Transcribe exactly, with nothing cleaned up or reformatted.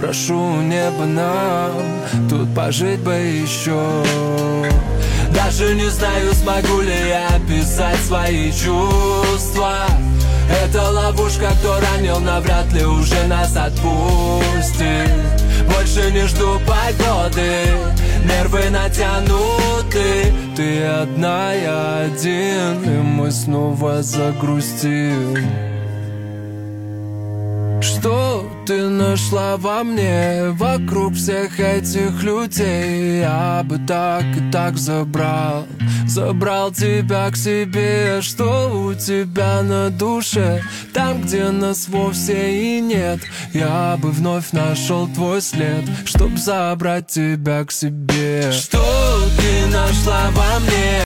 прошу небо нам тут пожить бы еще. Даже не знаю, смогу ли я описать свои чувства. Это ловушка, кто ранил, навряд ли уже нас отпустит. Больше не жду погоды, нервы натянуты. Ты одна, я один, и мы снова загрустим. Что ты нашла во мне? Вокруг всех этих людей я бы так и так забрал Забрал тебя к себе. Что у тебя на душе? Там, где нас вовсе и нет, я бы вновь нашел твой след, чтоб забрать тебя к себе. Что ты нашла во мне?